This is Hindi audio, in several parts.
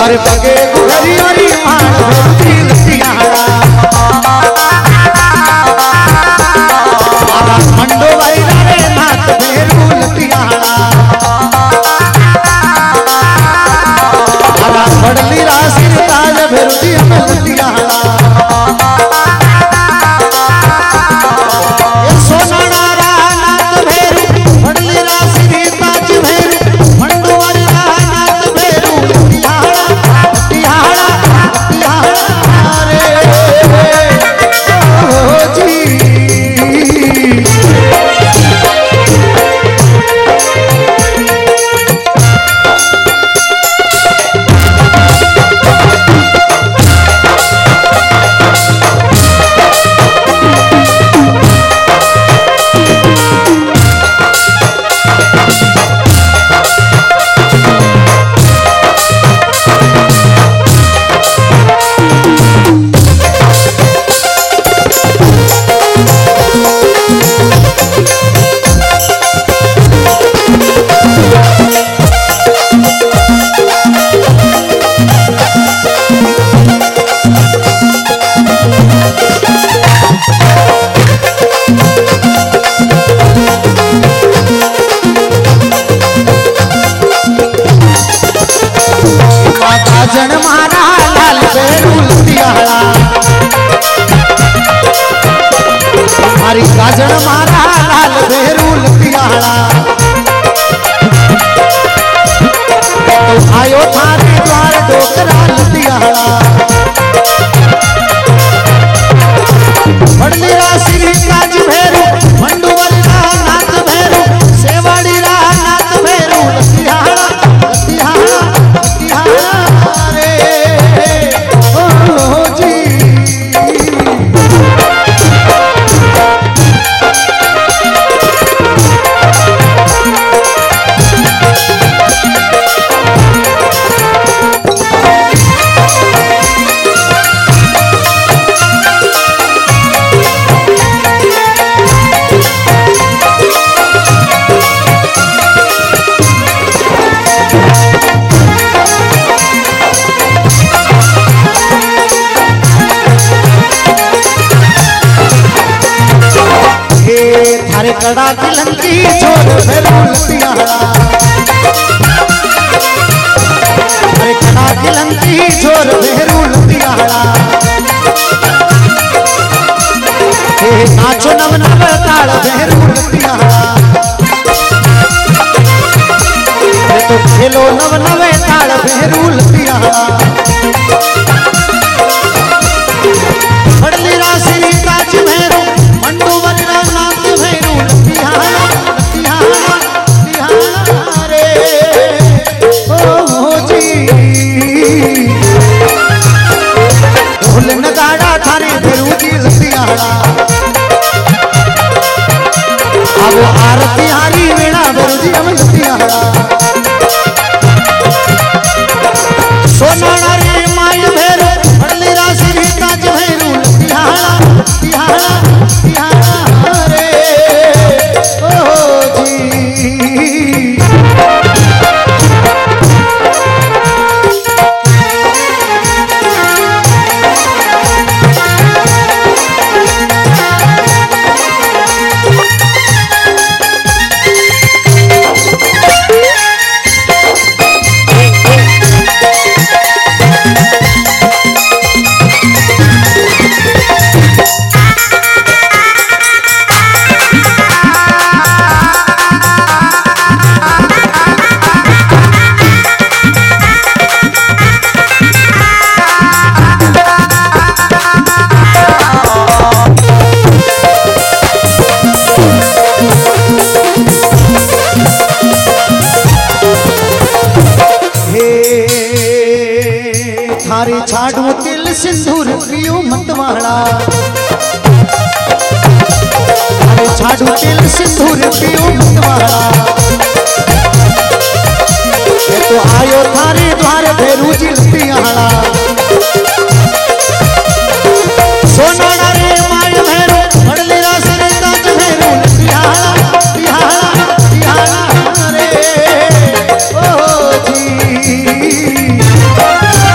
थारे पगे घरी हरी मान भक्ति लतियाड़ा आरा मंडो भाई रे नाथ भेरू लतियाड़ा आरा बड़ली राशि ताज भेरू दी लतियाड़ा गाजन मारा लाल भेरू लतियाड़ा हमारी गाजन मारा लाल भेरू लतियाड़ा तो आयो थारे द्वार डोकरा लतियाड़ा बड़ली राशि काज भेरू मंडुवल नाथ भेरू सेवाड़ी नाथ भेरू लतियाड़ा लतियाड़ा लतियाड़ा थारे कड़ा किलंकी छोर भेरू लतियाड़ा थारे कड़ा किलंकी छोर भेरू लतियाड़ा हे नाचो नव नव ताल भेरू लतियाड़ा हे तो खेलो नव नव ताल भेरू लतियाड़ा बड़ली राशि काज भेरू मंडू वरना नाथ भेरू लतियाड़ा लतियाड़ा लतियाड़ा रे ओ जी ढोल नगाड़ा थारे भेरू जी लतियाड़ा अब आरती हारी वीणा भेरू जी हम लतियाड़ा सोनाड़ा रे माय भेरू बड़ली राशि काज भेरू लतियाड़ा लतियाड़ा लतियाड़ा रे ओ जी थारे छाड़ू तिल सिंदूर पियो मतवाड़ा थारे छाड़ू तिल सिंदूर पियो मतवाड़ा तो आयो थारे द्वार भेरू जी लतियाड़ा सोनाड़ा रे माय भेरू बड़ली राशि काज भेरू लतियाड़ा लतियाड़ा लतियाड़ा रे ओ जी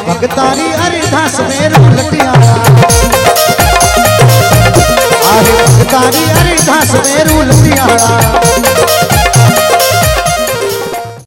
भगतारी अरिदास मेरू लटियाला आहे भगतारी अरिदास मेरू लटियाला